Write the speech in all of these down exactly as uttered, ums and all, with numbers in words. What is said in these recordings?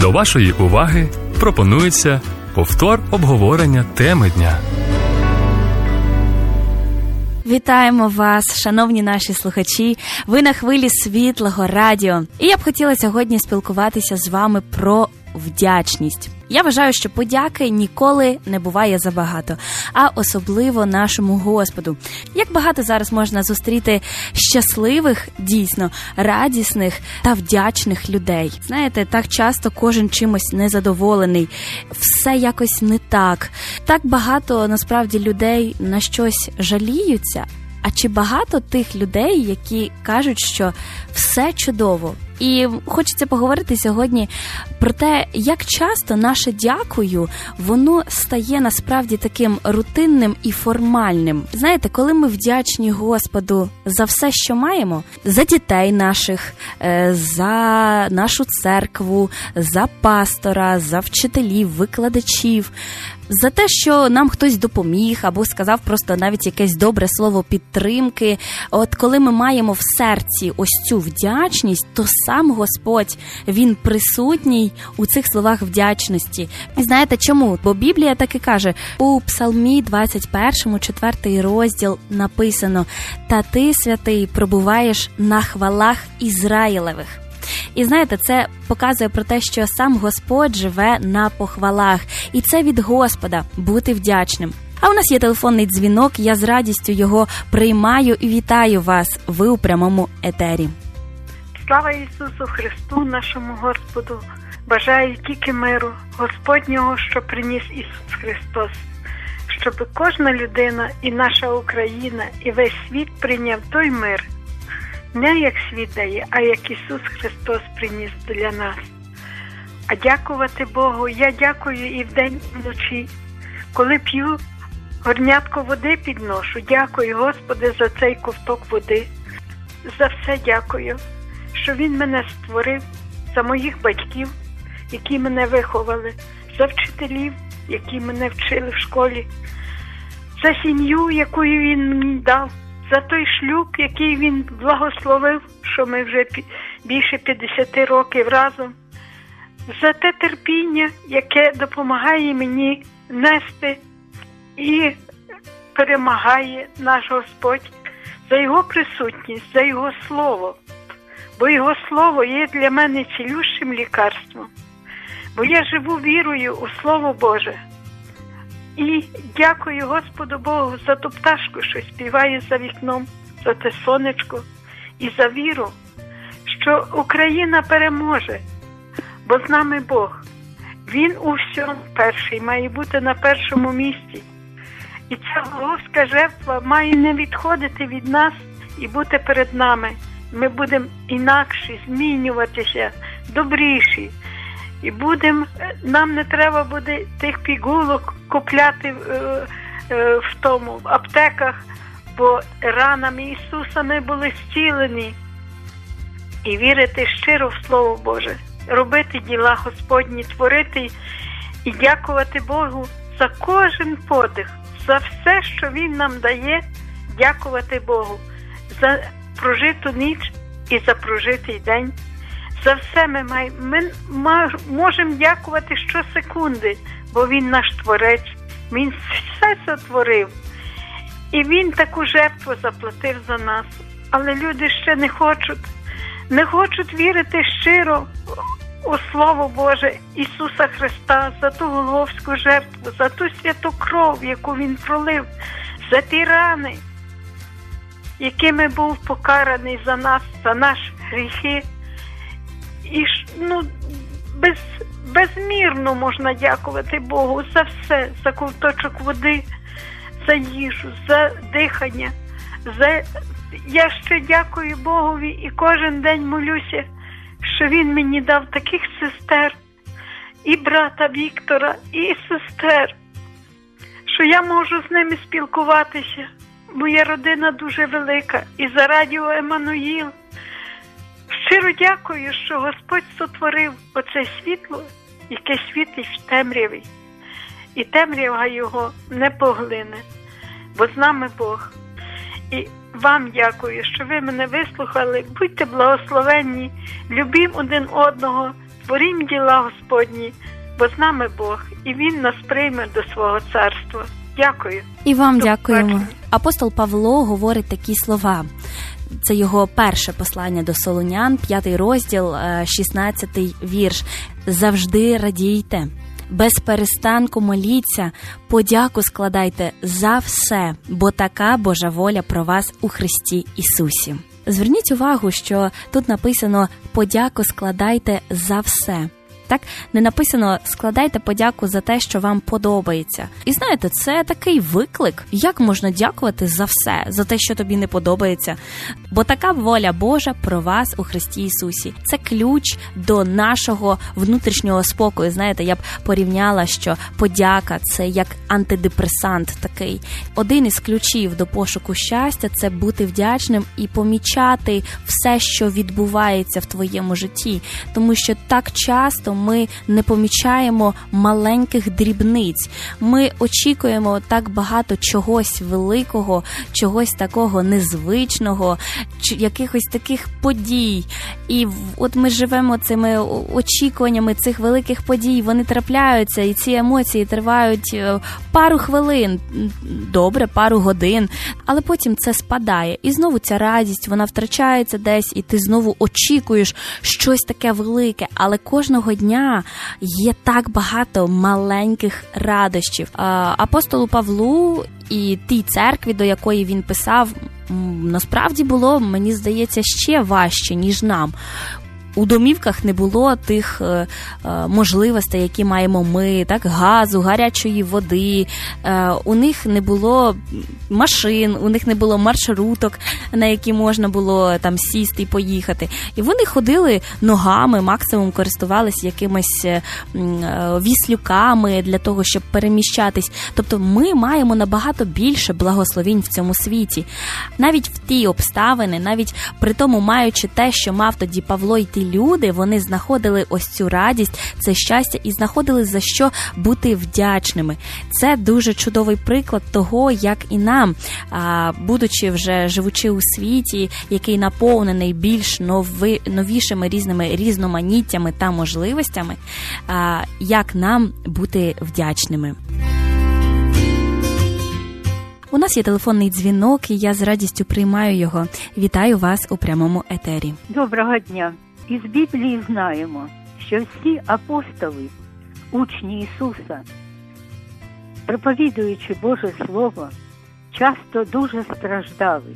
До вашої уваги пропонується повтор обговорення теми дня. Вітаємо вас, шановні наші слухачі. Ви на хвилі Світлого радіо. І я б хотіла сьогодні спілкуватися з вами про вдячність. Я вважаю, що подяки ніколи не буває забагато, а особливо нашому Господу. Як багато зараз можна зустріти щасливих, дійсно, радісних та вдячних людей. Знаєте, так часто кожен чимось незадоволений, все якось не так. Так багато, насправді, людей на щось жаліються. А чи багато тих людей, які кажуть, що все чудово? І хочеться поговорити сьогодні про те, як часто наше «дякую», воно стає насправді таким рутинним і формальним. Знаєте, коли ми вдячні Господу за все, що маємо, за дітей наших, за нашу церкву, за пастора, за вчителів, викладачів, за те, що нам хтось допоміг або сказав просто навіть якесь добре слово підтримки. От коли ми маємо в серці ось цю вдячність, то сам Господь, Він присутній у цих словах вдячності. І знаєте чому? Бо Біблія так і каже, у Псалмі двадцять першому, четвертий розділ написано: «Та ти, святий, пробуваєш на хвалах Ізраїлевих». І знаєте, це показує про те, що сам Господь живе на похвалах. І це від Господа – бути вдячним. А у нас є телефонний дзвінок, я з радістю його приймаю і вітаю вас. Ви у прямому етері. Слава Ісусу Христу, нашому Господу! Бажаю тільки миру Господнього, що приніс Ісус Христос. Щоб кожна людина і наша Україна, і весь світ прийняв той мир. Не як світ дає, а як Ісус Христос приніс для нас. А дякувати Богу, я дякую і вдень, і вночі. Коли п'ю, горнятко води підношу, дякую, Господи, за цей ковток води. За все дякую, що Він мене створив, за моїх батьків, які мене виховали, за вчителів, які мене вчили в школі, за сім'ю, яку Він мені дав, за той шлюб, який Він благословив, що ми вже більше п'ятдесят років разом, за те терпіння, яке допомагає мені нести і перемагає наш Господь, за Його присутність, за Його Слово. Бо Його Слово є для мене цілющим лікарством. Бо я живу вірою у Слово Боже. І дякую Господу Богу за ту пташку, що співає за вікном, за те сонечко, і за віру, що Україна переможе, бо з нами Бог. Він у всьому перший, має бути на першому місці. І ця головська жертва має не відходити від нас і бути перед нами. Ми будемо інакші, змінюватися, добріші. І будемо, нам не треба буде тих пігулок купляти е, е, в тому, в аптеках, бо ранами Ісуса ми були зцілені. І вірити щиро в Слово Боже, робити діла Господні, творити і дякувати Богу за кожен подих, за все, що Він нам дає, дякувати Богу, за прожиту ніч і за прожитий день. За все ми, має, ми можемо дякувати щосекунди, бо Він наш Творець, Він все сотворив. І Він таку жертву заплатив за нас. Але люди ще не хочуть, не хочуть вірити щиро у Слово Боже Ісуса Христа, за ту Голгофську жертву, за ту святу кров, яку Він пролив, за ті рани, якими був покараний за нас, за наші гріхи. І ну, без, безмірно можна дякувати Богу за все, за ковточок води, за їжу, за дихання. За... Я ще дякую Богові і кожен день молюся, що Він мені дав таких сестер, і брата Віктора, і сестер, що я можу з ними спілкуватися. Моя родина дуже велика, і за радіо Еммануїл. Щиро дякую, що Господь сотворив оце світло, яке світить в темряві. І темрява його не поглине, бо з нами Бог. І вам дякую, що ви мене вислухали. Будьте благословенні, любім один одного, творім діла Господні, бо з нами Бог, і Він нас прийме до свого царства. Дякую. І вам До дякуємо. побачення. Апостол Павло говорить такі слова. Це його перше послання до Солунян, п'ятий розділ, шістнадцятий вірш. «Завжди радійте, без перестанку моліться, подяку складайте за все, бо така Божа воля про вас у Христі Ісусі». Зверніть увагу, що тут написано «подяку складайте за все». Так, не написано «складайте подяку за те, що вам подобається». І знаєте, це такий виклик. Як можна дякувати за все, за те, що тобі не подобається? Бо така воля Божа про вас у Христі Ісусі. Це ключ до нашого внутрішнього спокою. Знаєте, я б порівняла, що подяка – це як антидепресант такий. Один із ключів до пошуку щастя – це бути вдячним і помічати все, що відбувається в твоєму житті. Тому що так часто ми не помічаємо маленьких дрібниць. Ми очікуємо так багато чогось великого, чогось такого незвичного, якихось таких подій. І от ми живемо цими очікуваннями цих великих подій, вони трапляються, і ці емоції тривають пару хвилин, добре, пару годин, але потім це спадає. І знову ця радість, вона втрачається десь, і ти знову очікуєш щось таке велике, але кожного дня є так багато маленьких радощів. Апостолу Павлу і тій церкві, до якої він писав, насправді було, мені здається, ще важче, ніж нам. У домівках не було тих е, е, можливостей, які маємо ми, так, газу, гарячої води, е, у них не було машин, у них не було маршруток, на які можна було там сісти і поїхати. І вони ходили ногами, максимум користувалися якимись е, віслюками для того, щоб переміщатись. Тобто ми маємо набагато більше благословінь в цьому світі. Навіть в ті обставини, навіть при тому, маючи те, що мав тоді Павло і ті люди, вони знаходили ось цю радість, це щастя і знаходили за що бути вдячними. Це дуже чудовий приклад того, як і нам, будучи вже живучи у світі, який наповнений більш нови, новішими різними різноманіттями та можливостями, як нам бути вдячними. У нас є телефонний дзвінок, і я з радістю приймаю його. Вітаю вас у прямому етері. Доброго дня. Із Біблії знаємо, що всі апостоли, учні Ісуса, проповідуючи Боже Слово, часто дуже страждали.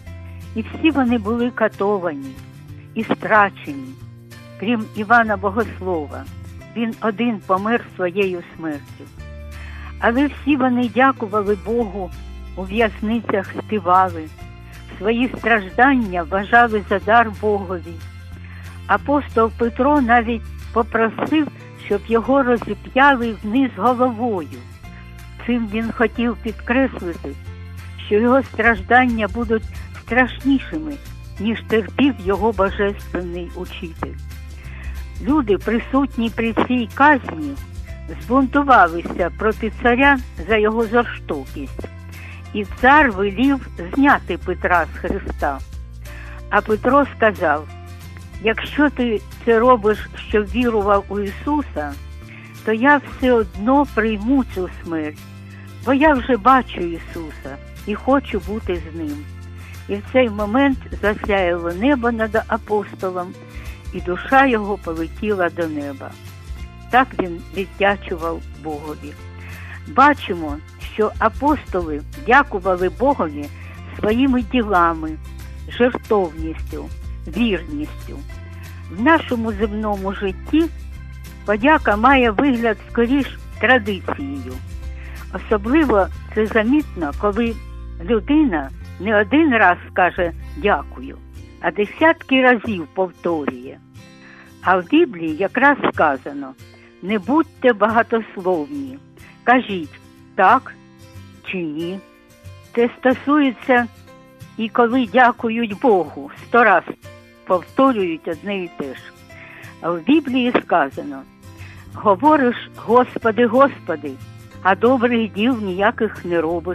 І всі вони були катовані і страчені, крім Івана Богослова. Він один помер своєю смертю. Але всі вони дякували Богу, у в'язницях співали, свої страждання вважали за дар Богові. Апостол Петро навіть попросив, щоб його розіп'яли вниз головою. Цим він хотів підкреслити, що його страждання будуть страшнішими, ніж терпів його божественний учитель. Люди, присутні при цій казні, збунтувалися проти царя за його жорстокість. І цар велів зняти Петра з хреста. А Петро сказав: якщо ти це робиш, щоб вірував у Ісуса, то я все одно прийму цю смерть, бо я вже бачу Ісуса і хочу бути з Ним. І в цей момент засяяло небо над апостолом, і душа його полетіла до неба. Так він віддячував Богові. Бачимо, що апостоли дякували Богові своїми ділами, жертовністю, вірністю. В нашому земному житті подяка має вигляд скоріш традицією. Особливо це замітно, коли людина не один раз скаже «дякую», а десятки разів повторює. А в Біблії якраз сказано: не будьте багатословні, кажіть «так» чи «ні». Це стосується і коли дякують Богу, сто раз повторюють одне і те ж. А в Біблії сказано: говориш «Господи, Господи», а добрих діл ніяких не робиш.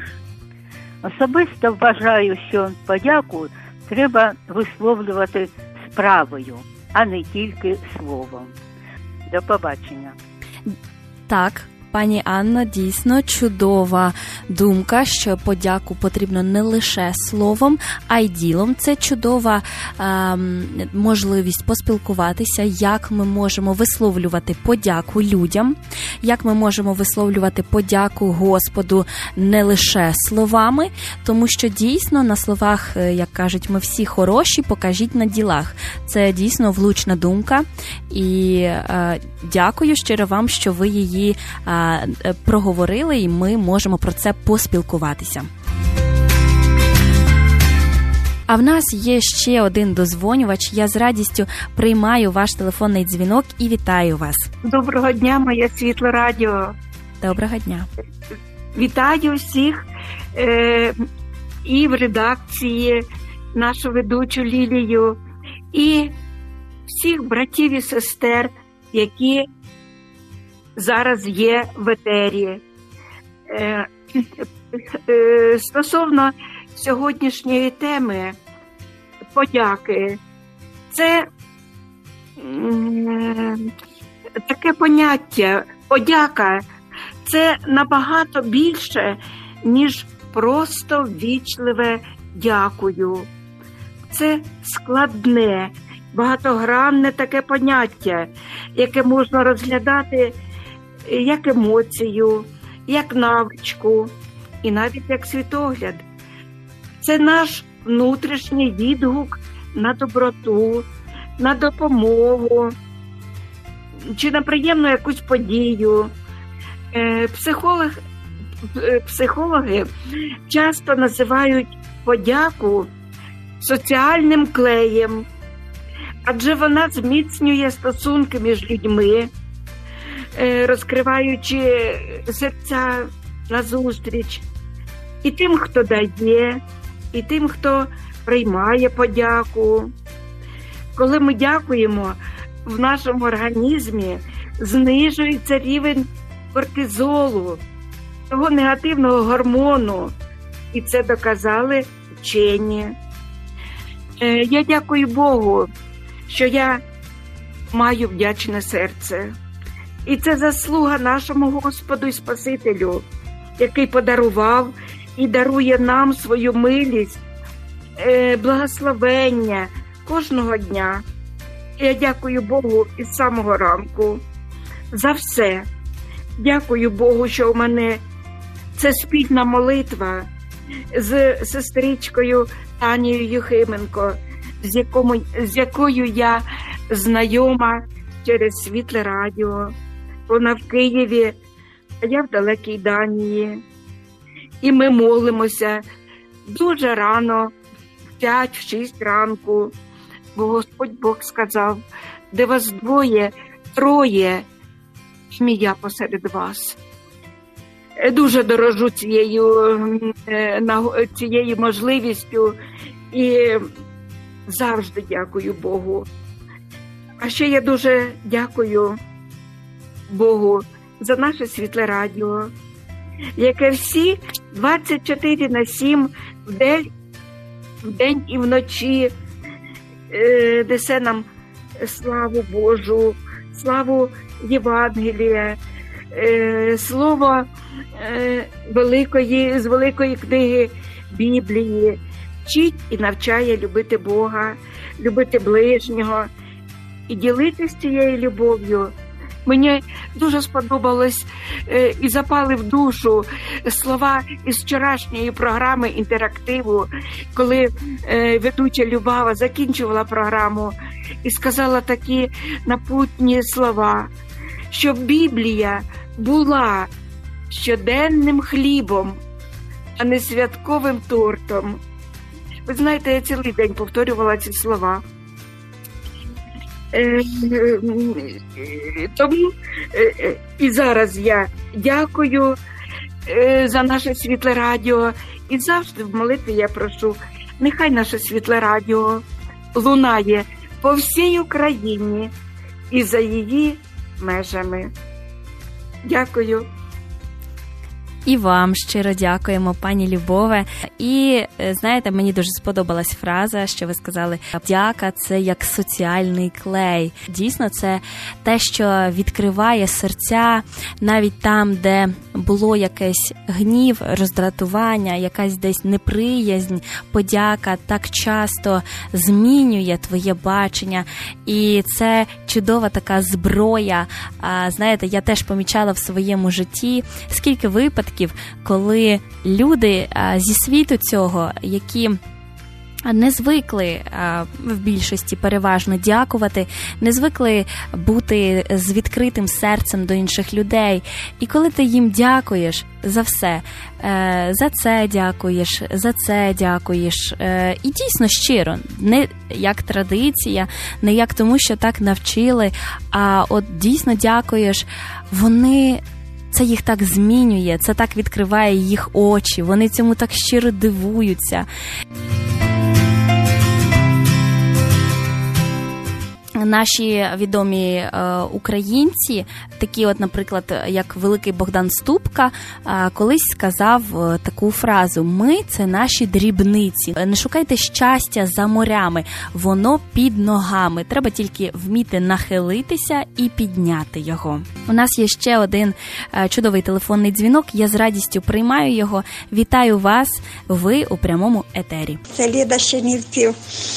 Особисто вважаю, що подяку треба висловлювати справою, а не тільки словом. До побачення. Так, пані Анна, дійсно чудова думка, що подяку потрібно не лише словом, а й ділом. Це чудова е, можливість поспілкуватися, як ми можемо висловлювати подяку людям, як ми можемо висловлювати подяку Господу не лише словами, тому що дійсно на словах, як кажуть, ми всі хороші, покажіть на ділах. Це дійсно влучна думка, і е, дякую щиро вам, що ви її е, проговорили, і ми можемо про це поспілкуватися. А в нас є ще один дозвонювач. Я з радістю приймаю ваш телефонний дзвінок і вітаю вас. Доброго дня, моє світле радіо. Доброго дня. Вітаю всіх е, і в редакції, нашу ведучу Лілію, і всіх братів і сестер, які зараз є в етері. Е, е, стосовно сьогоднішньої теми подяки, це е, таке поняття, подяка, це набагато більше, ніж просто ввічливе дякую. Це складне, багатогранне таке поняття, яке можна розглядати як емоцію, як навичку і навіть як світогляд. Це наш внутрішній відгук на доброту, на допомогу чи на приємну якусь подію. Психолог, психологи часто називають подяку соціальним клеєм, адже вона зміцнює стосунки між людьми, розкриваючи серця назустріч і тим, хто дає, і тим, хто приймає подяку. Коли ми дякуємо, в нашому організмі знижується рівень кортизолу, того негативного гормону, і це доказали вчені. Я дякую Богу, що я маю вдячне серце. І це заслуга нашому Господу і Спасителю, який подарував і дарує нам свою милість, благословення кожного дня. Я дякую Богу із самого ранку за все. Дякую Богу, що у мене це спільна молитва з сестричкою Танією Юхименко, з, якому, з якою я знайома через Світле радіо. Вона в Києві, а я в далекій Данії. І ми молимося дуже рано, в п'ять-шість ранку, бо Господь Бог сказав, де вас двоє, троє, я посеред вас. Дуже дорожу цією, цією можливістю і завжди дякую Богу. А ще я дуже дякую Богу за наше Світле радіо, яке всі двадцять чотири на сім вдень, вдень і вночі несе нам славу Божу, славу Євангелія, слово великої, з великої книги Біблії, вчить і навчає любити Бога, любити ближнього і ділитися цією любов'ю. Мені дуже сподобалось е, і запали в душу слова із вчорашньої програми інтерактиву, коли е, ведуча Любава закінчувала програму і сказала такі напутні слова, що Біблія була щоденним хлібом, а не святковим тортом. Ви знаєте, я цілий день повторювала ці слова. Тому і зараз я дякую за наше Світле радіо, і завжди в молитві я прошу, нехай наше Світле радіо лунає по всій Україні і за її межами. Дякую. І вам щиро дякуємо, пані Любове. І, знаєте, мені дуже сподобалась фраза, що ви сказали, подяка – це як соціальний клей. Дійсно, це те, що відкриває серця навіть там, де було якесь гнів, роздратування, якась десь неприязнь. Подяка так часто змінює твоє бачення. І це чудова така зброя. Знаєте, я теж помічала в своєму житті, скільки випадків, коли люди зі світу цього, які не звикли в більшості переважно дякувати, не звикли бути з відкритим серцем до інших людей. І коли ти їм дякуєш за все, за це дякуєш, за це дякуєш, і дійсно щиро, не як традиція, не як тому, що так навчили, а от дійсно дякуєш, вони... Це їх так змінює, це так відкриває їх очі, вони цьому так щиро дивуються. Наші відомі е, українці, такі от, наприклад, як великий Богдан Ступка, е, колись сказав е, таку фразу: «Ми – це наші дрібниці. Не шукайте щастя за морями, воно під ногами. Треба тільки вміти нахилитися і підняти його». У нас є ще один е, чудовий телефонний дзвінок, я з радістю приймаю його. Вітаю вас, ви у прямому етері. Це Ліда з Чернівців.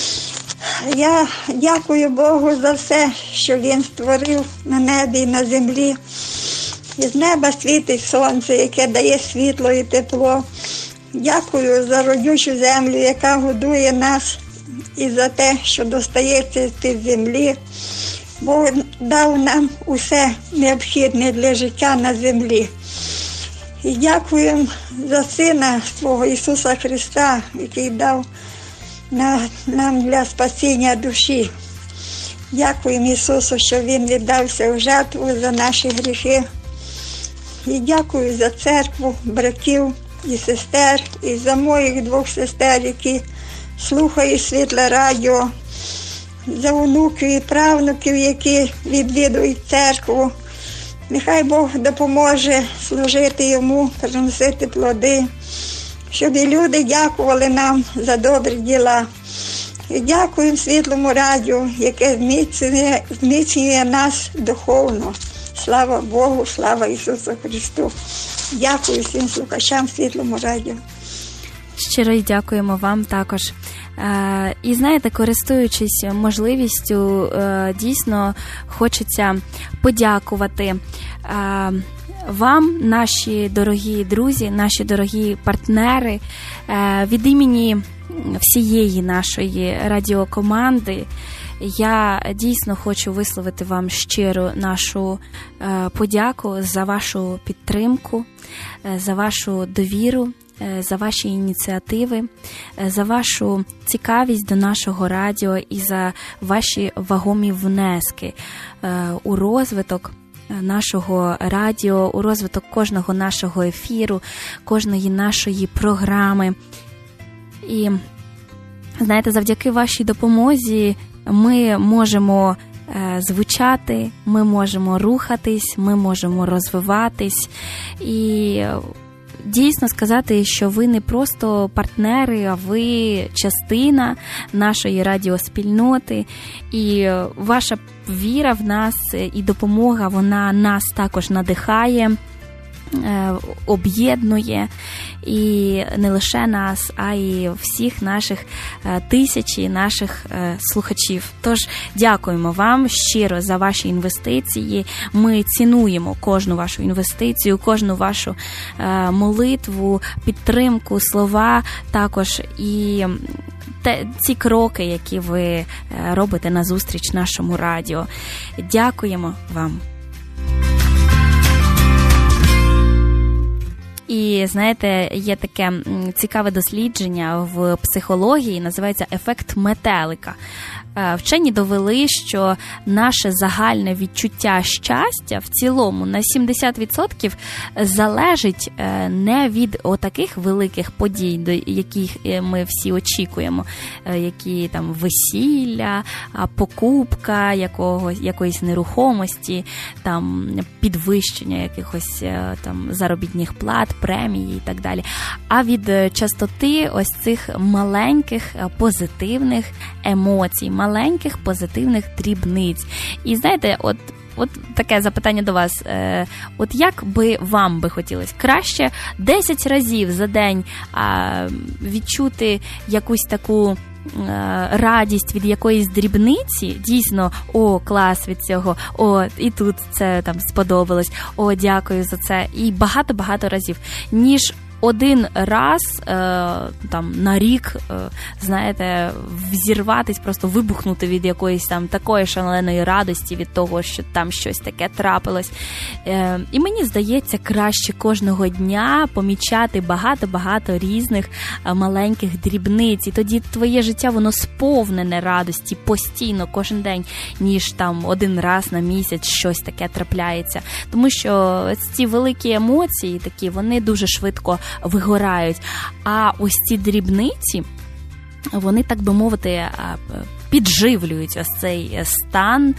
Я дякую Богу за все, що Він створив на небі і на землі. Із неба світить сонце, яке дає світло і тепло. Дякую за родючу землю, яка годує нас, і за те, що достається з-під землі. Бог дав нам усе необхідне для життя на землі. І дякуємо за Сина свого Ісуса Христа, який дав На, нам для спасіння душі. Дякуємо Ісусу, що Він віддався в жертву за наші гріхи. І дякую за церкву, братів і сестер, і за моїх двох сестер, які слухають Світле радіо, за онуків і правнуків, які відвідують церкву. Нехай Бог допоможе служити Йому, приносити плоди, щоб і люди дякували нам за добрі діла. І дякуємо Світлому радіо, яке зміцнює, зміцнює нас духовно. Слава Богу, слава Ісусу Христу. Дякую всім слухачам Світлому радіо. Щиро й дякуємо вам також. І знаєте, користуючись можливістю, дійсно хочеться подякувати вам, наші дорогі друзі, наші дорогі партнери, від імені всієї нашої радіокоманди. Я дійсно хочу висловити вам щиру нашу подяку за вашу підтримку, за вашу довіру, за ваші ініціативи, за вашу цікавість до нашого радіо і за ваші вагомі внески у розвиток нашого радіо, у розвиток кожного нашого ефіру, кожної нашої програми. І, знаєте, завдяки вашій допомозі ми можемо звучати, ми можемо рухатись, ми можемо розвиватись. І дійсно сказати, що ви не просто партнери, а ви частина нашої радіоспільноти. І ваша віра в нас і допомога, вона нас також надихає, об'єднує, і не лише нас, а й всіх наших тисячі наших слухачів. Тож дякуємо вам щиро за ваші інвестиції. Ми цінуємо кожну вашу інвестицію, кожну вашу молитву, підтримку, слова також і те, ці кроки, які ви робите назустріч нашому радіо. Дякуємо вам. І, знаєте, є таке цікаве дослідження в психології, називається «Ефект метелика». Вчені довели, що наше загальне відчуття щастя в цілому на сімдесят відсотків залежить не від отаких великих подій, до яких ми всі очікуємо, які там весілля, покупка якогось, якоїсь нерухомості, там підвищення якихось там заробітних плат, премії і так далі, а від частоти ось цих маленьких позитивних емоцій, маленьких позитивних дрібниць. І знаєте, от От таке запитання до вас. От як би вам би хотілося краще десять разів за день відчути якусь таку радість від якоїсь дрібниці, дійсно, о, клас від цього, о, і тут це там сподобалось, о, дякую за це, і багато-багато разів, ніж один раз е, там на рік, е, знаєте, взірватись, просто вибухнути від якоїсь там такої шаленої радості від того, що там щось таке трапилось. Е, і мені здається, краще кожного дня помічати багато-багато різних е, маленьких дрібниць. І тоді твоє життя, воно сповнене радості постійно, кожен день, ніж там один раз на місяць щось таке трапляється. Тому що ці великі емоції такі, вони дуже швидко вигорають. А ось ці дрібниці, вони, так би мовити, підживлюють ось цей стан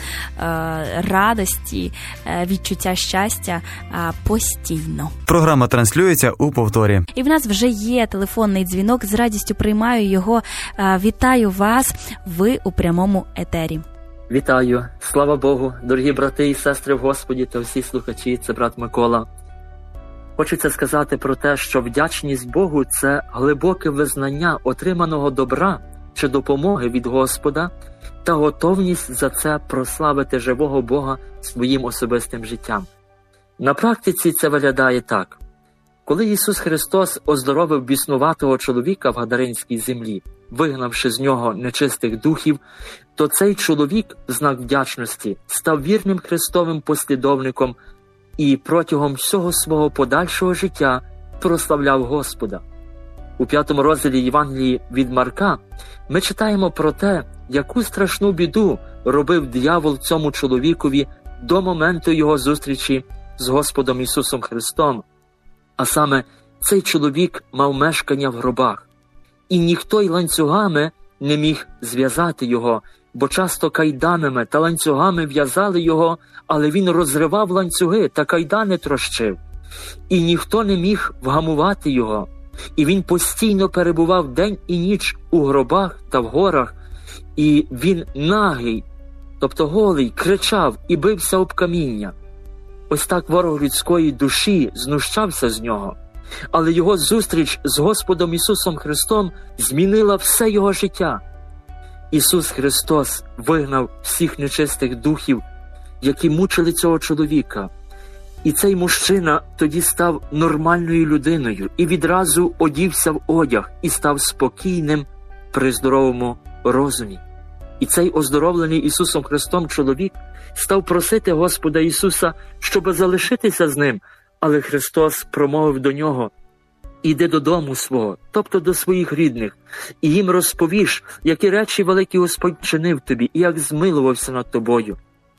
радості, відчуття щастя постійно. Програма транслюється у повторі. І в нас вже є телефонний дзвінок, з радістю приймаю його. Вітаю вас, ви у прямому етері. Вітаю, слава Богу, дорогі брати і сестри в Господі та всі слухачі, це брат Микола. Хочеться сказати про те, що вдячність Богу – це глибоке визнання отриманого добра чи допомоги від Господа та готовність за це прославити живого Бога своїм особистим життям. На практиці це виглядає так. Коли Ісус Христос оздоровив біснуватого чоловіка в Гадаринській землі, вигнавши з нього нечистих духів, то цей чоловік, в знак вдячності, став вірним Христовим послідовником і протягом всього свого подальшого життя прославляв Господа. У п'ятому розділі Євангелії від Марка ми читаємо про те, яку страшну біду робив диявол цьому чоловікові до моменту його зустрічі з Господом Ісусом Христом. А саме, цей чоловік мав мешкання в гробах, і ніхто й ланцюгами не міг зв'язати його, бо часто кайданами та ланцюгами в'язали його, але він розривав ланцюги та кайдани трощив. І ніхто не міг вгамувати його. І він постійно перебував день і ніч у гробах та в горах, і він нагий, тобто голий, кричав і бився об каміння. Ось так ворог людської душі знущався з нього. Але його зустріч з Господом Ісусом Христом змінила все його життя. Ісус Христос вигнав всіх нечистих духів, які мучили цього чоловіка. І цей мужчина тоді став нормальною людиною і відразу одівся в одяг і став спокійним при здоровому розумі. І цей оздоровлений Ісусом Христом чоловік став просити Господа Ісуса, щоб залишитися з ним, але Христос промовив до нього: «Іди додому свого, тобто до своїх рідних, і їм розповіш, які речі великі Господь чинив тобі, і як змилувався над тобою».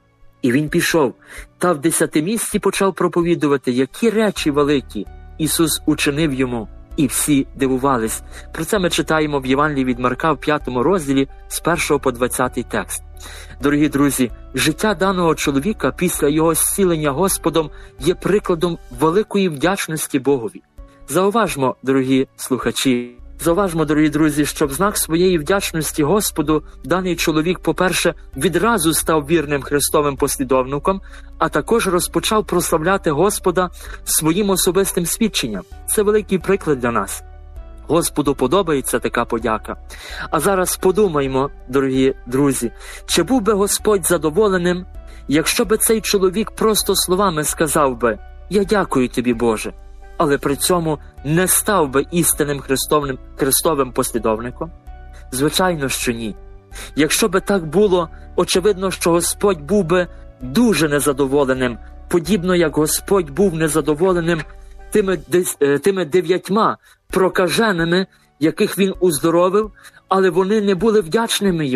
І він пішов, та в десятимісті почав проповідувати, які речі великі Ісус учинив йому, і всі дивувались. Про це ми читаємо в Євангелії від Марка в п'ятому розділі з першого по двадцятий текст. Дорогі друзі, життя даного чоловіка після його зцілення Господом є прикладом великої вдячності Богові. Зауважмо, дорогі слухачі, зауважмо, дорогі друзі, що в знак своєї вдячності Господу даний чоловік, по-перше, відразу став вірним Христовим послідовником, а також розпочав прославляти Господа своїм особистим свідченням. Це великий приклад для нас. Господу подобається така подяка. А зараз подумаймо, дорогі друзі, чи був би Господь задоволеним, якщо би цей чоловік просто словами сказав би: «Я дякую тобі, Боже», але при цьому не став би істинним Христовим, Христовим послідовником? Звичайно, що ні. Якщо би так було, очевидно, що Господь був би дуже незадоволеним, подібно як Господь був незадоволеним тими, тими дев'ятьма прокаженими, яких він уздоровив, але вони не були вдячними йому.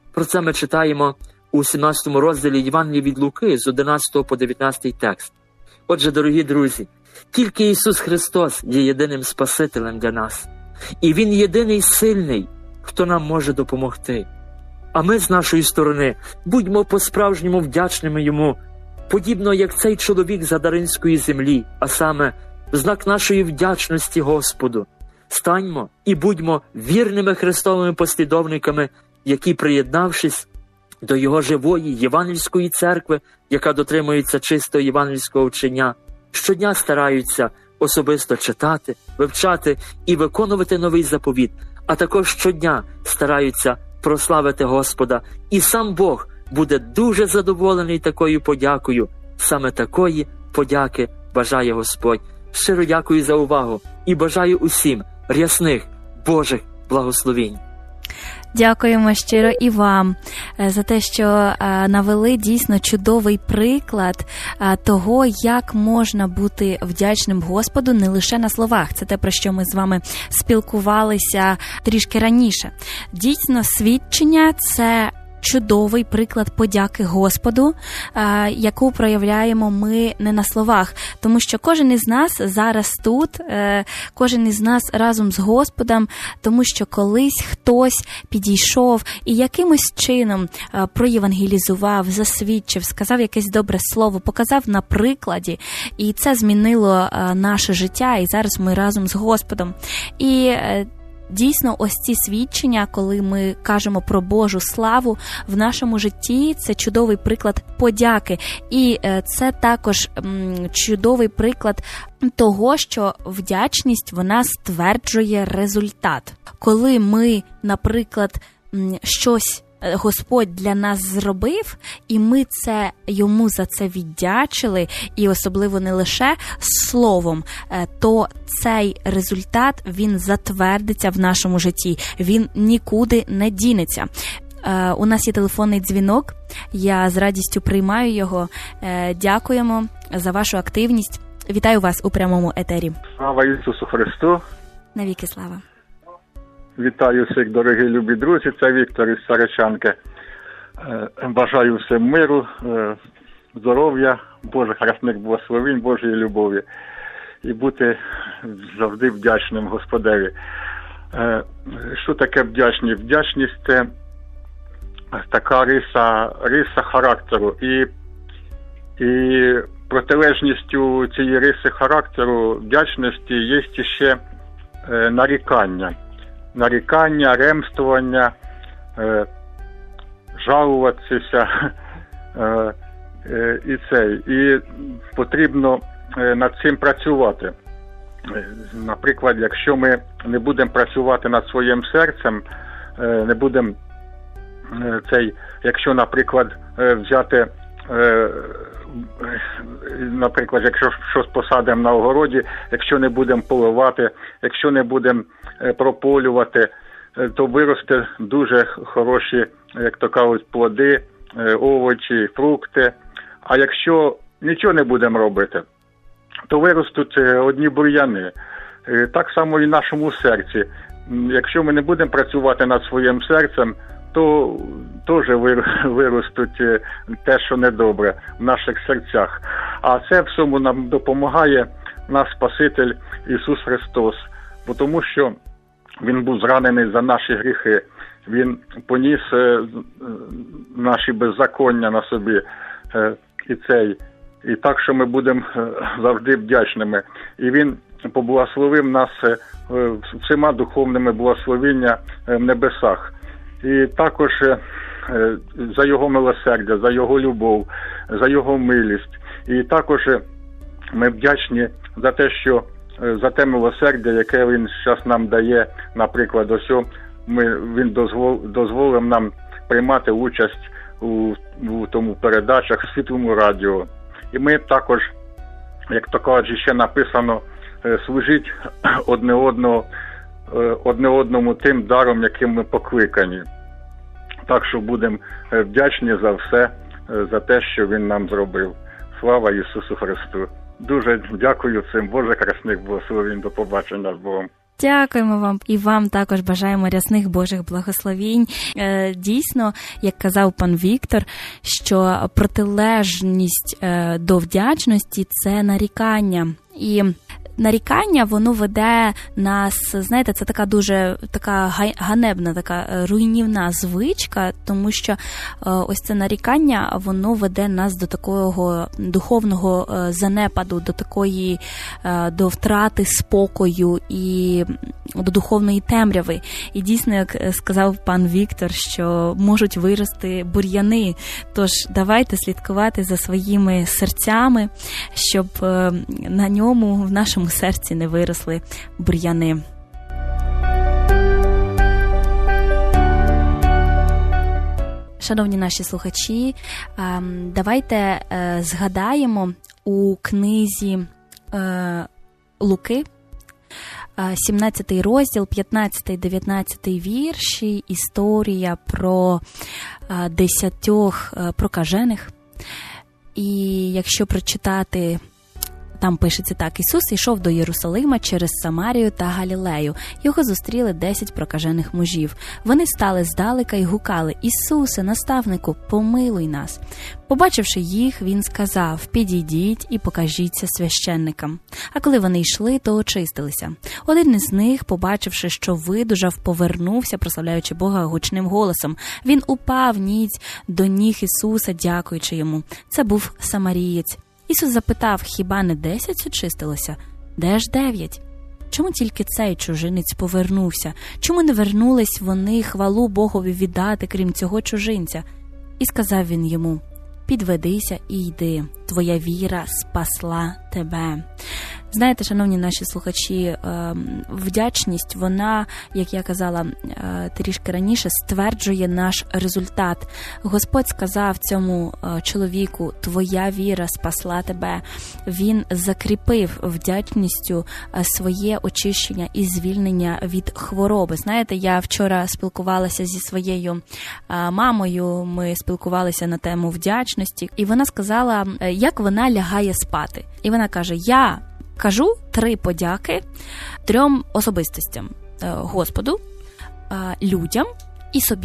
Про це ми читаємо у сімнадцятому розділі Євангелія від Луки з одинадцятого по дев'ятнадцятий текст. Отже, дорогі друзі, тільки Ісус Христос є єдиним Спасителем для нас. І Він єдиний сильний, хто нам може допомогти. А ми з нашої сторони будьмо по-справжньому вдячними Йому, подібно як цей чоловік з Гадаринської землі, а саме в знак нашої вдячності Господу. Станьмо і будьмо вірними Христовими послідовниками, які, приєднавшись до Його живої євангельської церкви, яка дотримується чистого євангельського вчення, щодня стараються особисто читати, вивчати і виконувати новий заповіт, а також щодня стараються прославити Господа. І сам Бог буде дуже задоволений такою подякою. Саме такої подяки бажає Господь. Щиро дякую за увагу і бажаю усім рясних Божих благословінь. Дякуємо щиро і вам за те, що навели дійсно чудовий приклад того, як можна бути вдячним Господу не лише на словах. Це те, про що ми з вами спілкувалися трішки раніше. Дійсно, свідчення – це чудовий приклад подяки Господу, яку проявляємо ми не на словах. Тому що кожен із нас зараз тут, кожен із нас разом з Господом, тому що колись хтось підійшов і якимось чином проєвангелізував, засвідчив, сказав якесь добре слово, показав на прикладі, і це змінило наше життя, і зараз ми разом з Господом. І дійсно, ось ці свідчення, коли ми кажемо про Божу славу в нашому житті, це чудовий приклад подяки. І це також чудовий приклад того, що вдячність, вона стверджує результат. Коли ми, наприклад, щось Господь для нас зробив, і ми це йому за це віддячили, і особливо не лише словом, то цей результат, він затвердиться в нашому житті, він нікуди не дінеться. У нас є телефонний дзвінок, я з радістю приймаю його. Дякуємо за вашу активність. Вітаю вас у прямому етері. Слава Ісусу Христу! Навіки слава! Вітаю всіх, дорогі любі друзі, це Віктор із Саричанки. Бажаю всім миру, здоров'я, Божих рясних благословень, Божої любові. І бути завжди вдячним Господеві. Що таке вдячність? Вдячність – це така риса, риса характеру. І, і протилежністю цієї риси характеру, вдячності, є ще нарікання. Нарікання, ремствування, е, жалуватися е, е, і це. І потрібно е, над цим працювати. Е, наприклад, якщо ми не будемо працювати над своїм серцем, е, не будемо е, цей, якщо, наприклад, е, взяти, е, наприклад, якщо щось посадимо на огороді, якщо не будемо поливати, якщо не будемо прополювати, то виросте дуже хороші, як то кажуть, плоди, овочі, фрукти. А якщо нічого не будемо робити, то виростуть одні бур'яни. Так само і в нашому серці. Якщо ми не будемо працювати над своїм серцем, то теж виростуть те, що недобре в наших серцях. А це всьому нам допомагає наш Спаситель Ісус Христос. Бо тому що Він був зранений за наші гріхи, Він поніс наші беззаконня на собі. І цей. І так, що ми будемо завжди вдячними. І Він поблагословив нас всіма духовними благословіння в небесах. І також за Його милосердя, за Його любов, за Його милість. І також ми вдячні за те, що за те милосердя, яке Він зараз нам дає, наприклад, ось ми, Він дозвол, дозволив нам приймати участь у, у тому передачах в Світлому радіо. І ми також, як то кажуть, ще написано, служить одне одного, одне одному тим даром, яким ми покликані. Так що будемо вдячні за все, за те, що Він нам зробив. Слава Ісусу Христу! Дуже дякую цим. Боже, красних благословень. До побачення з Богом. Дякуємо вам. І вам також бажаємо рясних Божих благословінь. Дійсно, як казав пан Віктор, що протилежність до вдячності – це нарікання. І нарікання, воно веде нас, знаєте, це така дуже така ганебна, така руйнівна звичка, тому що ось це нарікання, воно веде нас до такого духовного занепаду, до такої, до втрати спокою і до духовної темряви. І дійсно, як сказав пан Віктор, що можуть вирости бур'яни. Тож давайте слідкувати за своїми серцями, щоб на ньому, в нашому серці не виросли бур'яни. Шановні наші слухачі, давайте згадаємо у книзі Луки, сімнадцятий розділ, п'ятнадцятий-дев'ятнадцятий вірші, історія про десятьох прокажених. І якщо прочитати, там пишеться так: Ісус йшов до Єрусалима через Самарію та Галілею. Його зустріли десять прокажених мужів. Вони стали здалека й гукали: «Ісусе, наставнику, помилуй нас!» Побачивши їх, він сказав: «Підійдіть і покажіться священникам». А коли вони йшли, то очистилися. Один із них, побачивши, що видужав, повернувся, прославляючи Бога гучним голосом. Він упав ніць до ніг Ісуса, дякуючи йому. Це був самарієць. Ісус запитав: «Хіба не десять очистилося? Де ж дев'ять? Чому тільки цей чужинець повернувся? Чому не вернулись вони хвалу Богові віддати, крім цього чужинця?» І сказав він йому: «Підведися і йди, твоя віра спасла тебе». Знаєте, шановні наші слухачі, вдячність, вона, як я казала трішки раніше, стверджує наш результат. Господь сказав цьому чоловіку: «Твоя віра спасла тебе». Він закріпив вдячністю своє очищення і звільнення від хвороби. Знаєте, я вчора спілкувалася зі своєю мамою, ми спілкувалися на тему вдячності, і вона сказала, як вона лягає спати. І вона каже: «Я кажу три подяки трьом особистостям: Господу, людям і собі.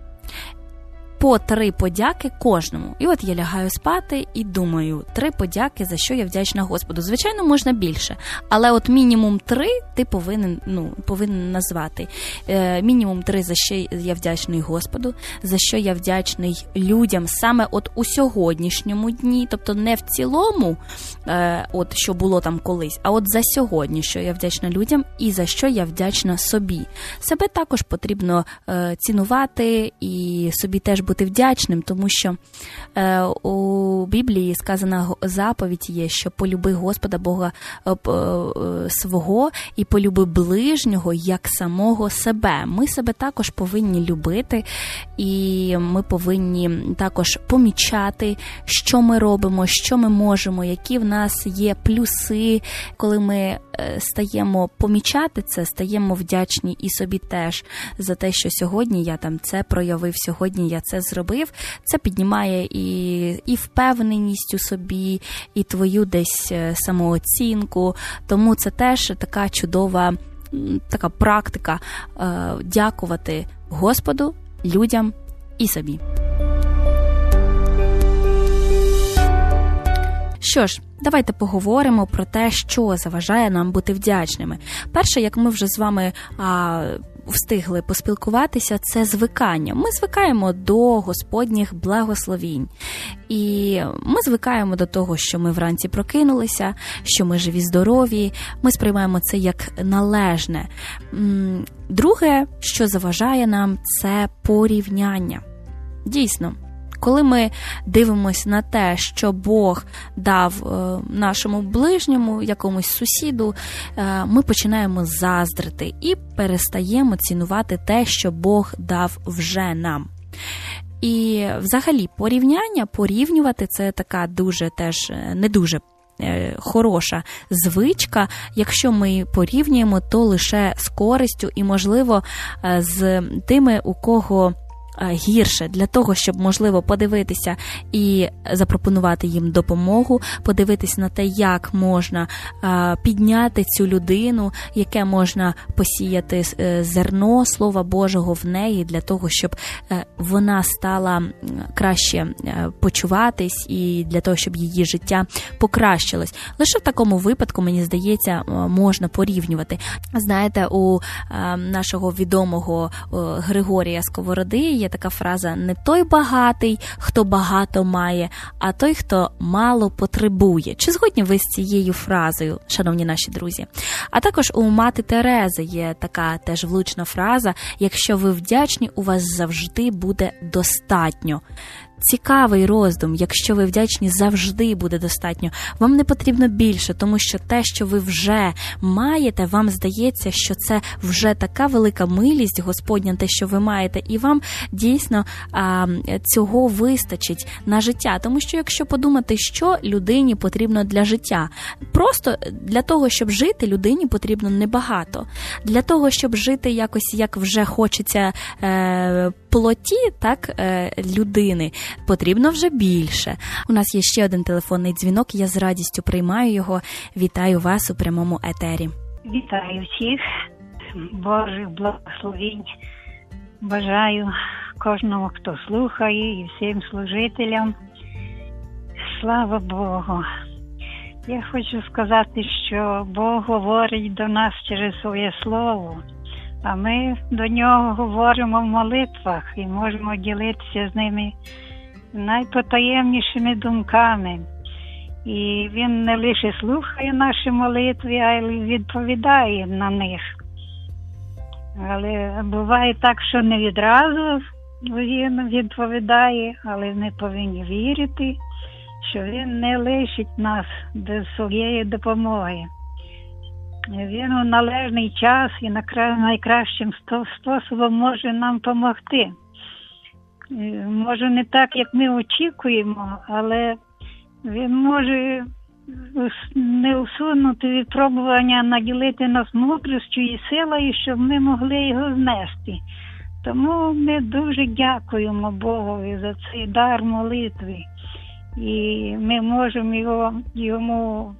По три подяки кожному. І от я лягаю спати і думаю, три подяки, за що я вдячна Господу. Звичайно, можна більше, але от мінімум три ти повинен, ну, повинен назвати. Е, мінімум три, за що я вдячний Господу, за що я вдячний людям саме от у сьогоднішньому дні, тобто не в цілому, е, от що було там колись, а от за сьогодні, що я вдячна людям і за що я вдячна собі. Себе також потрібно е, цінувати і собі теж бути вдячним, тому що е, у Біблії сказана заповідь є, що полюби Господа Бога е, е, свого і полюби ближнього як самого себе. Ми себе також повинні любити, і ми повинні також помічати, що ми робимо, що ми можемо, які в нас є плюси. Коли ми е, стаємо помічати це, стаємо вдячні і собі теж за те, що сьогодні я там це проявив, сьогодні я це зробив. Це піднімає і, і впевненість у собі, і твою десь самооцінку. Тому це теж така чудова така практика е, дякувати Господу, людям і собі. Що ж, давайте поговоримо про те, що заважає нам бути вдячними. Перше, як ми вже з вами а, встигли поспілкуватися, це звикання. Ми звикаємо до Господніх благословінь. І ми звикаємо до того, що ми вранці прокинулися, що ми живі, здорові. Ми сприймаємо це як належне. Друге, що заважає нам, це порівняння. Дійсно. Коли ми дивимося на те, що Бог дав е, нашому ближньому, якомусь сусіду, е, ми починаємо заздрити і перестаємо цінувати те, що Бог дав вже нам. І взагалі порівняння, порівнювати – це така дуже теж не дуже е, хороша звичка. Якщо ми порівнюємо, то лише з користю і, можливо, з тими, у кого гірше, для того, щоб, можливо, подивитися і запропонувати їм допомогу, подивитися на те, як можна підняти цю людину, яке можна посіяти зерно Слова Божого в неї, для того, щоб вона стала краще почуватись і для того, щоб її життя покращилось. Лише в такому випадку, мені здається, можна порівнювати. Знаєте, у нашого відомого Григорія Сковороди є така фраза: не той багатий, хто багато має, а той, хто мало потребує. Чи згодні ви з цією фразою, шановні наші друзі? А також у мати Терези є така теж влучна фраза: якщо ви вдячні, у вас завжди буде достатньо. Цікавий роздум: якщо ви вдячні, завжди буде достатньо. Вам не потрібно більше, тому що те, що ви вже маєте, вам здається, що це вже така велика милість Господня, те, що ви маєте, і вам дійсно а, цього вистачить на життя. Тому що якщо подумати, що людині потрібно для життя, просто для того, щоб жити, людині потрібно небагато. Для того, щоб жити якось, як вже хочеться е, плоті, так, е, людини, потрібно вже більше. У нас є ще один телефонний дзвінок, я з радістю приймаю його. Вітаю вас у прямому етері. Вітаю всіх, Божих благословень. Бажаю кожному, хто слухає, і всім служителям. Слава Богу. Я хочу сказати, що Бог говорить до нас через своє слово, а ми до нього говоримо в молитвах і можемо ділитися з ними найпотаємнішими думками. І він не лише слухає наші молитви, а й відповідає на них. Але буває так, що не відразу він відповідає, але ми повинні вірити, що він не лишить нас без своєї допомоги. Він у належний час і найкращим способом може нам допомогти. Може не так, як ми очікуємо, але він може не усунути випробування, наділити нас мудрістю і силою, щоб ми могли його знести. Тому ми дуже дякуємо Богові за цей дар молитви. І ми можемо його, йому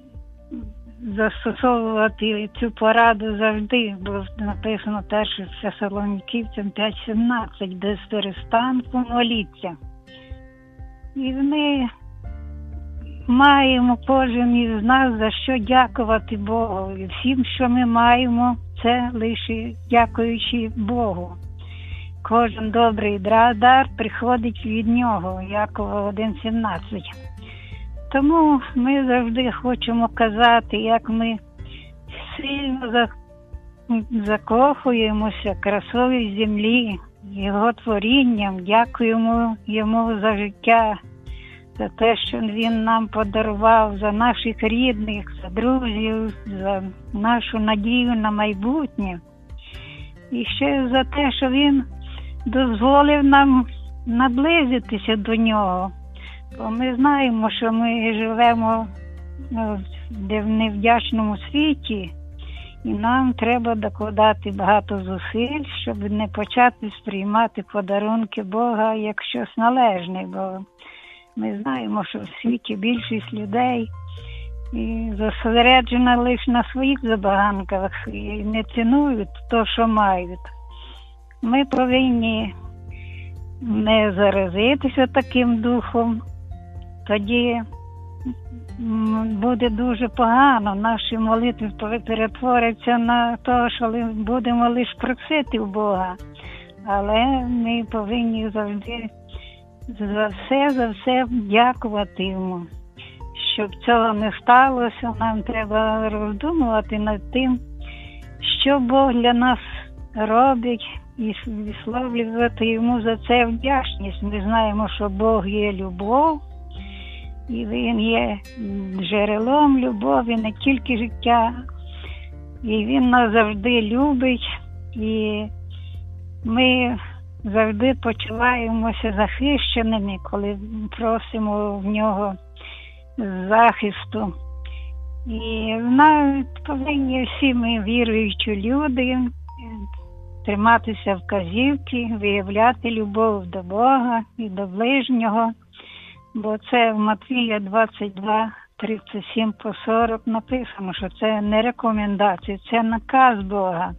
застосовувати цю пораду завжди, бо написано перше Фесалонікійцям п'ять сімнадцять, без перестанку моліться. І ми маємо кожен із нас за що дякувати Богу. І всім, що ми маємо, це лише дякуючи Богу. Кожен добрий дар приходить від нього, Якова один сімнадцять. Тому ми завжди хочемо казати, як ми сильно закохуємося красою землі, його творінням, дякуємо йому за життя, за те, що він нам подарував, за наших рідних, за друзів, за нашу надію на майбутнє. І ще за те, що він дозволив нам наблизитися до нього. Бо ми знаємо, що ми живемо в невдячному світі, і нам треба докладати багато зусиль, щоб не почати сприймати подарунки Бога як щось належне. Бо ми знаємо, що в світі більшість людей зосереджена лише на своїх забаганках і не цінують те, що мають. Ми повинні не заразитися таким духом, тоді буде дуже погано. Наші молитви перетворяться на те, що будемо лише просити у Бога. Але ми повинні завжди за все, за все дякувати йому. Щоб цього не сталося, нам треба роздумувати над тим, що Бог для нас робить, і висловлювати йому за це вдячність. Ми знаємо, що Бог є любов, і він є джерелом любові, не тільки життя. І він нас завжди любить, і ми завжди почуваємося захищеними, коли просимо в нього захисту. І навіть повинні всі ми віруючі люди триматися вказівки, виявляти любов до Бога і до ближнього, бо це в Матвія двадцять два, тридцять сім по сорок написано, що це не рекомендація, це наказ Бога.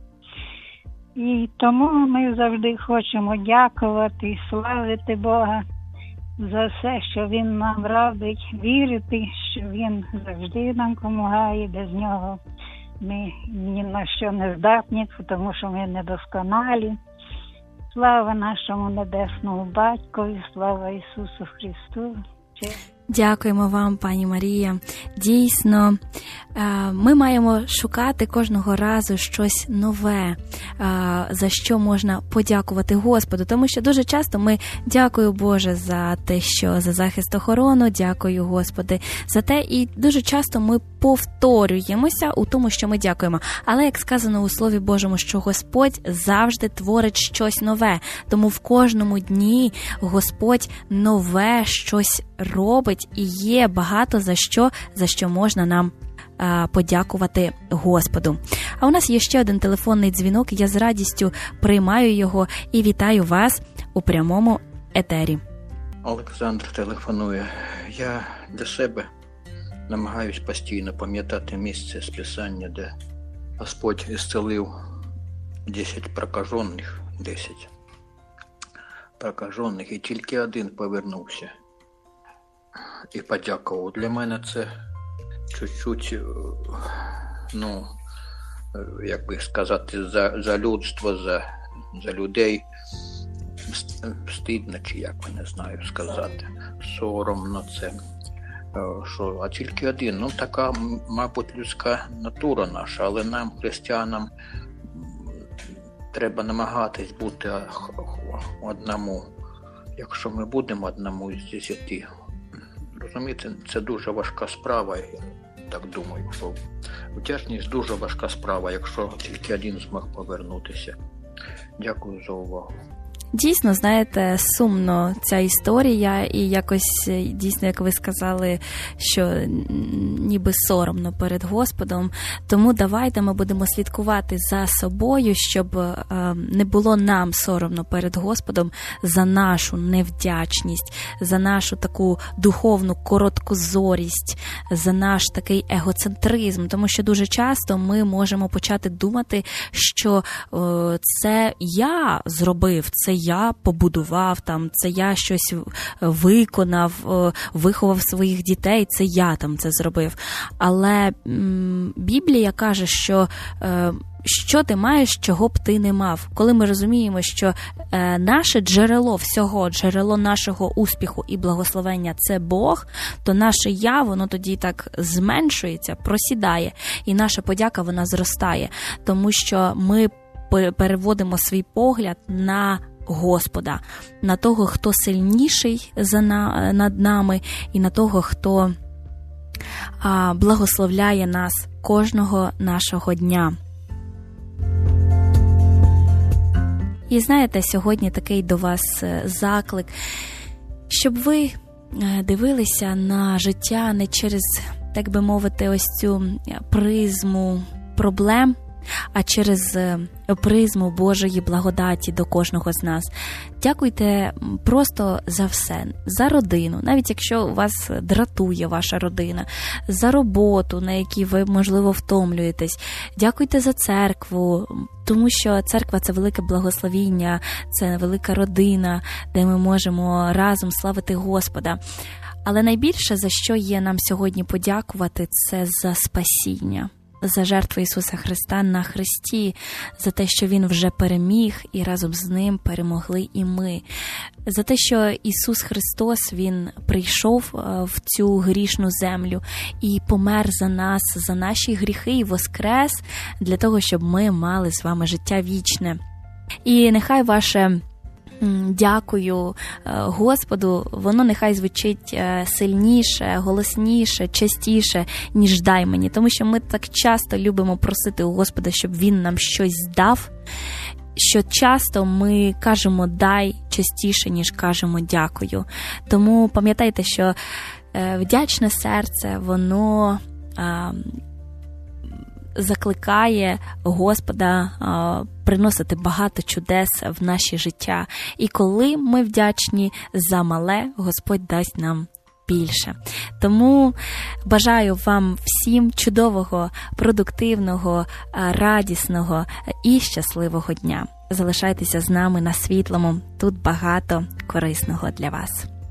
І тому ми завжди хочемо дякувати і славити Бога за все, що Він нам робить, вірити, що Він завжди нам допомагає, без Нього ми ні на що не здатні, тому що ми недосконалі. Слава нашому Небесному Батькові, слава Ісусу Христу. Дякуємо вам, пані Марія. Дійсно, ми маємо шукати кожного разу щось нове, за що можна подякувати Господу. Тому що дуже часто ми дякую, Боже, за те, що за захист, охорону, дякую, Господи, за те. І дуже часто ми повторюємося у тому, що ми дякуємо. Але, як сказано у Слові Божому, що Господь завжди творить щось нове. Тому в кожному дні Господь нове щось робить. І є багато за що, за що можна нам а, подякувати Господу. А у нас є ще один телефонний дзвінок, я з радістю приймаю його і вітаю вас у прямому етері. Олександр телефонує. Я для себе намагаюсь постійно пам'ятати місце з Писання, де Господь ісцелив десять прокажених, десять прокажених, і тільки один повернувся і подякував. Для мене це чуть-чуть, ну, як би сказати, за, за людство, за, за людей стидно, чи як би не знаю сказати, соромно це. Що, а тільки один, ну така, мабуть, людська натура наша, але нам, християнам, треба намагатись бути одному. Якщо ми будемо одному з десяти, розумієте, це дуже важка справа, я так думаю, що вдячність дуже важка справа, якщо тільки один змог повернутися. Дякую за увагу. Дійсно, знаєте, сумно ця історія, і якось, дійсно, як ви сказали, що ніби соромно перед Господом. Тому давайте ми будемо слідкувати за собою, щоб не було нам соромно перед Господом за нашу невдячність, за нашу таку духовну короткозорість, за наш такий егоцентризм. Тому що дуже часто ми можемо почати думати, що це я зробив, це я побудував, там, це я щось виконав, виховав своїх дітей, це я там це зробив. Але м, Біблія каже, що е, що ти маєш, чого б ти не мав. Коли ми розуміємо, що е, наше джерело всього, джерело нашого успіху і благословення – це Бог, то наше «я», воно тоді так зменшується, просідає, і наша подяка, вона зростає. Тому що ми переводимо свій погляд на Господа, на того, хто сильніший за на, над нами, і на того, хто а, благословляє нас кожного нашого дня. І знаєте, сьогодні такий до вас заклик, щоб ви дивилися на життя не через, так би мовити, ось цю призму проблем, а через призму Божої благодаті до кожного з нас. Дякуйте просто за все. За родину, навіть якщо вас дратує ваша родина, за роботу, на якій ви, можливо, втомлюєтесь. Дякуйте за церкву, тому що церква – це велике благословіння, це велика родина, де ми можемо разом славити Господа. Але найбільше, за що є нам сьогодні подякувати, це за спасіння. За жертву Ісуса Христа на хресті, за те, що Він вже переміг, і разом з Ним перемогли і ми. За те, що Ісус Христос, Він прийшов в цю грішну землю і помер за нас, за наші гріхи, і воскрес для того, щоб ми мали з вами життя вічне. І нехай ваше дякую Господу, воно нехай звучить сильніше, голосніше, частіше, ніж дай мені. Тому що ми так часто любимо просити у Господа, щоб Він нам щось дав, що часто ми кажемо дай частіше, ніж кажемо дякую. Тому пам'ятайте, що вдячне серце, воно закликає Господа приносити багато чудес в наше життя. І коли ми вдячні за мале, Господь дасть нам більше. Тому бажаю вам всім чудового, продуктивного, радісного і щасливого дня. Залишайтеся з нами на Світлому. Тут багато корисного для вас.